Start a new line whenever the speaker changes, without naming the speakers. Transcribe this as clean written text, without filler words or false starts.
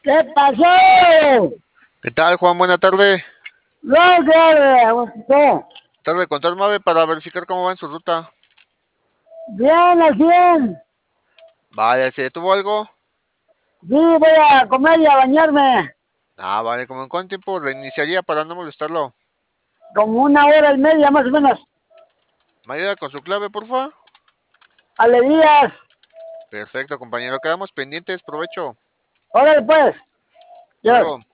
¿Qué pasó?
¿Qué tal, Juan? Buena tarde.
No, ¿qué?
Tarde con tal Mave para verificar cómo va en su ruta.
Bien, al 100.
Vale, ¿se detuvo algo?
Sí, voy a comer y a bañarme.
Ah, vale, ¿como en cuánto tiempo reiniciaría para no molestarlo?
Como una hora y media más o menos.
¿Me ayuda con su clave, porfa?
Alegrías.
Perfecto, compañero. Quedamos pendientes. Provecho.
Órale pues.
Hasta
Dios.
luego.